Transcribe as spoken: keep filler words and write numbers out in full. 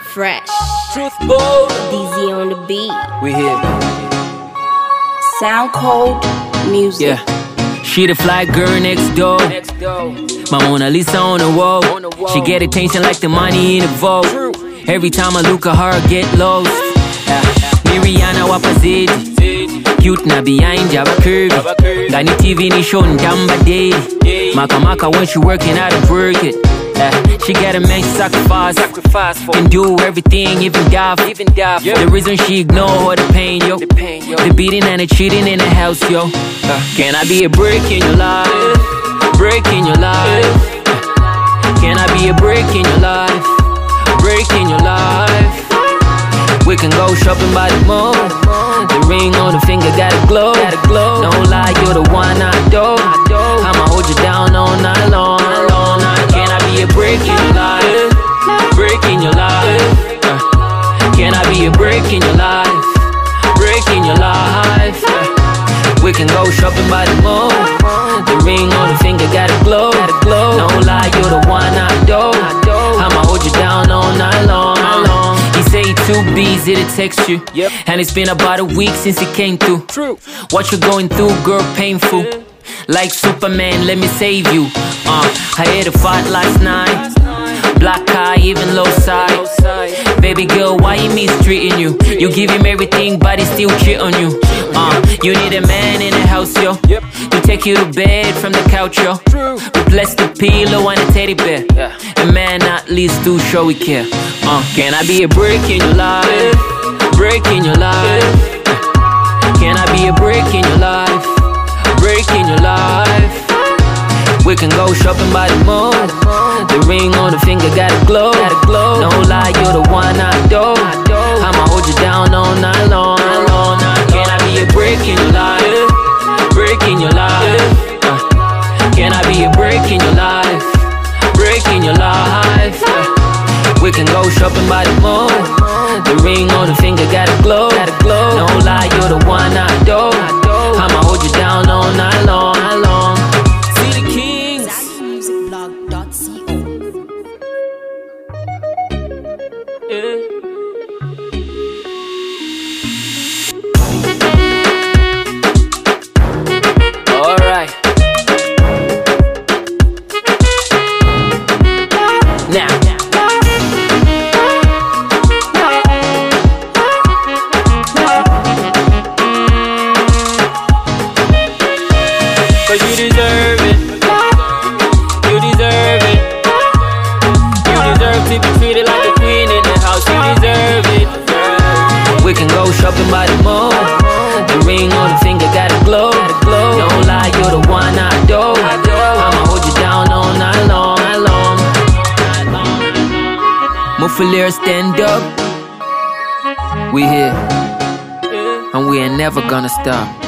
Fresh. Truth bold. D Z on the beat. We here. Sound cold music. Yeah. She the fly girl next door. Next door. My Mona Lisa on the wall. On the wall. She get attention like the money in the vault. True. Every time I look at her, get lost. Yeah. Miriana wapazidi. Cute na behind Java curvy. Gani T V ni show ndamba daily. Maka maka when she working out and work it. Yeah. She got a man she sacrifice, sacrifice for. And do everything, even die for. Even die for. The reason she ignore all the pain, yo. The, pain, yo. The beating and the cheating in the house, yo. Uh, can I be a break in your life? Break in your life. Can I be a break in your life? Break in your life. We can go shopping by the mall. The ring on the finger got a glow. No lie, you're the one I adore. I'ma hold you down all night long. Can I be a break in your life? Break in your life. Uh, can I be a break in your life? Break in your life. Uh, we can go shopping by the mall. The ring on the finger got a glow. No lie, you're the one I adore. I'ma hold you down all night long. He say he too busy to text you. Yep. And it's been about a week since he came through. True. What you going through, girl, painful. Yeah. Like Superman, let me save you. Uh, I had a fight last night. Black eye, even low side. Baby girl, why he mistreating you? You give him everything, but he still cheat on you. Uh, you need a man in the house, yo. To take you to bed from the couch, yo. Replace the pillow and a teddy bear. A man at least to show we care. Uh, can I be a break in your life? Break in your life. Can I be a break in your life? Break in your life. We can go shopping by the mall. The ring on the finger got a glow. No lie, you're the one I adore. I'ma hold you down all night long. Can I be a break in your life? Break in your life. Uh, can I be a break in your life? Break in your life. Uh, we can go shopping by the mall. The ring on the finger got a glow. No lie, you're the one I adore. I'ma hold you down all night long. See the Kings. Zaki Music Blog dot co. Yeah. Alright. Now. Cause you deserve it. You deserve it. You deserve to be treated like a queen in the house. You deserve it, girl. We can go shopping by the mall. The ring on the finger got a glow. No lie, you're the one I adore. I'ma hold you down all night long. Muffalir, stand up. We here. And we ain't never gonna stop.